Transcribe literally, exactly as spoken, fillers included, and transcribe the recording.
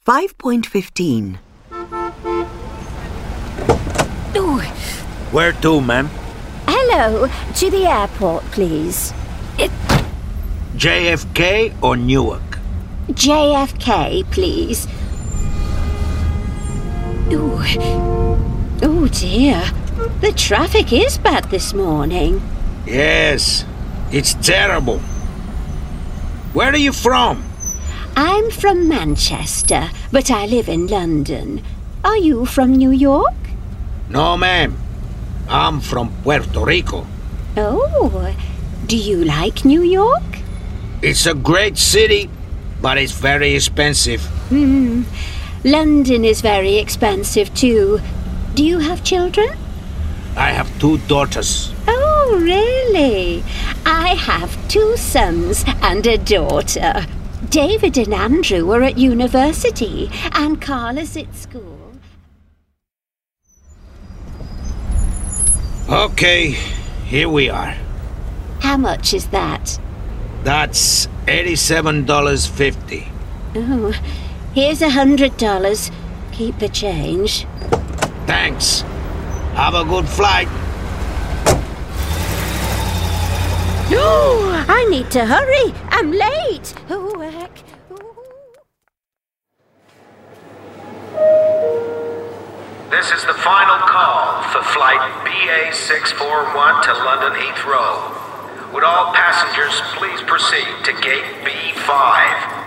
five point fifteen. Ooh. Where to, ma'am? Hello, to the airport, please. It... J F K or Newark? J F K, please. Ooh. Oh dear, the traffic is bad this morning. Yes, it's terrible. Where are you from? I'm from Manchester, but I live in London. Are you from New York? No, ma'am. I'm from Puerto Rico. Oh, do you like New York? It's a great city, but it's very expensive. Hmm. London is very expensive too. Do you have children? I have two daughters. Oh, really? I have two sons and a daughter. David and Andrew are at university, and Carla's at school. Okay, here we are. How much is that? That's eighty-seven dollars and fifty cents. Oh, here's a hundred dollars. Keep the change. Thanks. Have a good flight. Oh, I need to hurry. I'm late. Oh, heck. This is the final call for flight B A six four one to London Heathrow. Would all passengers please proceed to gate B five?